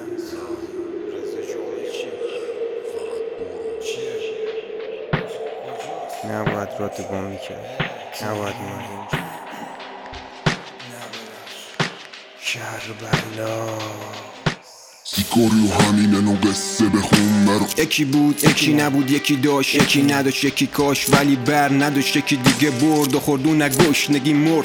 نباید را تو گم میکرد، نباید اومد اینجا کربلا. سیکاری و همینه نو قصه بخون برو. یکی بود یکی نبود، یکی داشت یکی نداشت، یکی کاش ولی بر نداشت، یکی دیگه برد و خورد و نگشنگی مرد.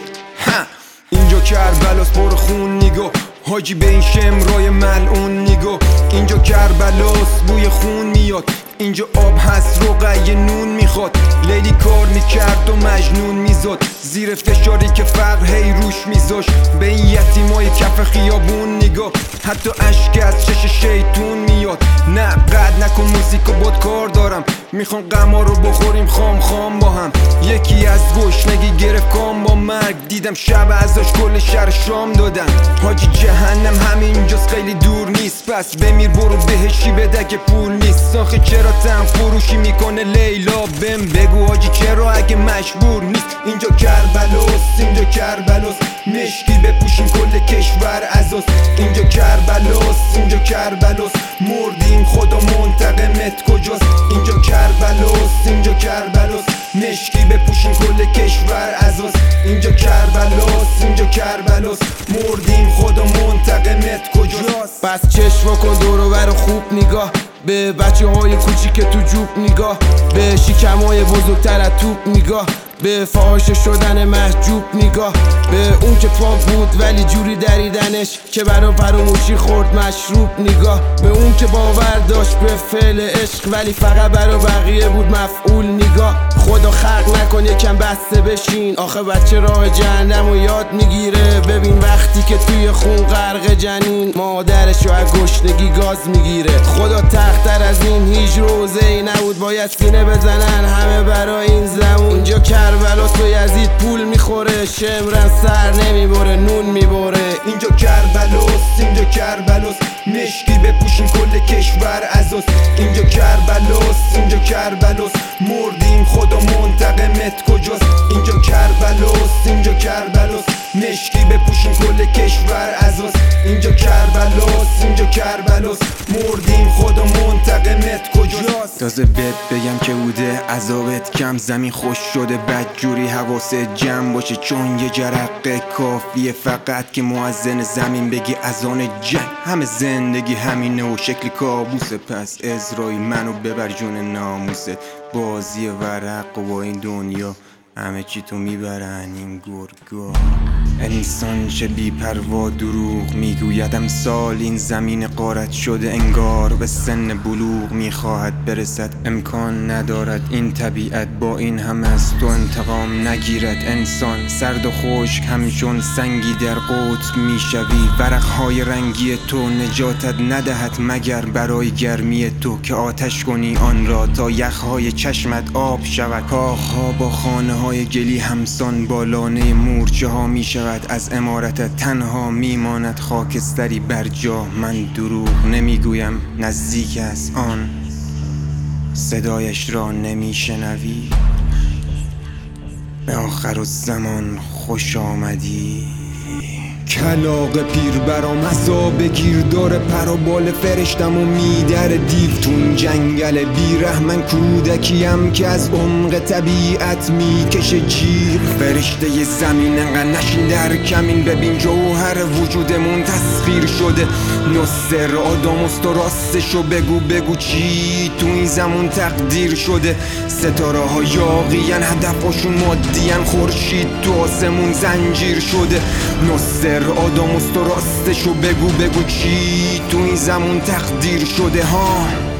اینجا کربلاست پر خون نگاه حاجی به این شمرای ملعون نگاه. اینجا کربلاست بوی خون میاد، اینجا آب هست رقعه نون میخواد. لیلی کار میکرد و مجنون میزاد زیر فشاری که فقر هی روش میذاش. به این یتیمای کف خیابون نگاه، حتی اشک از چش شیطون میاد. نه قد نکن موزیکو باد کار دارم، میخوام قمار رو بخوریم خام خام با هم. یکی از گشنگی گرفت کام با مرگ، دیدم شب ازاش کل شهر شام دادن. حاجی جهنم همینجاست خیلی دور نیست، پس بمیر برو بهشی بده که پول نیست. آخه چرا تن فروشی میکنه لیلا؟ بهم بگو حاجی چرا اگه مجبور نیست. اینجا کربلاست، اینجا کربلاست، مشکی بپوشیم کل کشور ازاست. اینجا کربلاست، اینجا کربلاست، مردیم خدا منتقمت کجاست. اینجا کربلاست، اینجا کربلاست، مشکی بپوشیم کل کشور ازاست. اینجا کربلاست، اینجا کربلاست، مردیم خدا منتقمت کجاست. پس چشم کن دور و بر خوب نگاه، به بچه های کوچیک تو جوب نگاه، به شکم های بزرگتر از توپ نگاه، به فاحشه شدن محجوب نگاه، به اون که پاک بود ولی جوری دریدنش که برا فراموشی خورد مشروب نگاه، به اون که باور داشت به فعل عشق ولی فقط برا بقیه بود مفعول نگاه. خدا خلق نکن یکم بسته بشین، آخه بچه راه جهنم و یاد میگیره. ببین وقتی که توی خون غرق جنین، مادرشو از گشنگی گاز میگیره. خدا تختر از این هیچ روزه ای نبود، باید سینه بزنن همه برای این زمون. اینجا کربلاست و یزید پول میخوره، شمرن سر نمیبره نون میبره. اینجا کربلاست، اینجا کربلاست، مشکی بپوشیم کل کشور ازاست. اینجا کربلاست، اینجا کربلاست، مردیم خدا منتقمت کجاست. اینجا کربلاست، اینجا کربلاست، مشکی بپوشیم کل کشور ازاست. اینجا کربلاست، اینجا کربلاست، مردیم خدا منتقمت کجاست. تازه بهت بگم که بوده عذابت کم، زمین خوش شده بدجوری حواست جمع باشه، چون یه جرقه کافیه فقط که مؤذن زمین بگی اذان جنگ. همه زندگی همینه و شکل کابوسه، پس ازرائیل منو ببر جون ناموست. بازی ورق و با این دنیا همه چی تو میبرن این گرگا. انسان چه بی پروا دروغ میگوید، امسال این زمین غارت شده انگار به سن بلوغ میخواهد برسد. امکان ندارد این طبیعت با این همه از تو انتقام نگیرد. انسان سرد و خشک همچون سنگی در قطب میشوی، ورقهای رنگی تو نجاتت ندهد مگر برای گرمی تو که آتش کنی آن را تا یخهای چشمت آب شود. کاخها با خانه های گلی همسان با لانه مورچه ها می شود، از عمارت تنها میماند خاکستری بر جا. من دروغ نمیگویم نزدیک از آن، صدایش را نمیشنوی. به آخر الزمان خوش آمدی. کلاغ پیر برام عذاب گیردار پرابال فرشتم و میدر دیو تون جنگل بیره. من کودکیم که از عمق طبیعت میکشه جیر. فرشته ی زمین انقدر نشین در کمین، ببین جوهر وجودمون تسخیر شده. نصر آدامست و راستشو بگو چی تو این زمون تقدیر شده. ستاره ها یاقین هدفشون مادین، خورشید تو آسمون زنجیر شده. نصر آدامست و راستشو بگو چی تو این زمون تقدیر شده ها.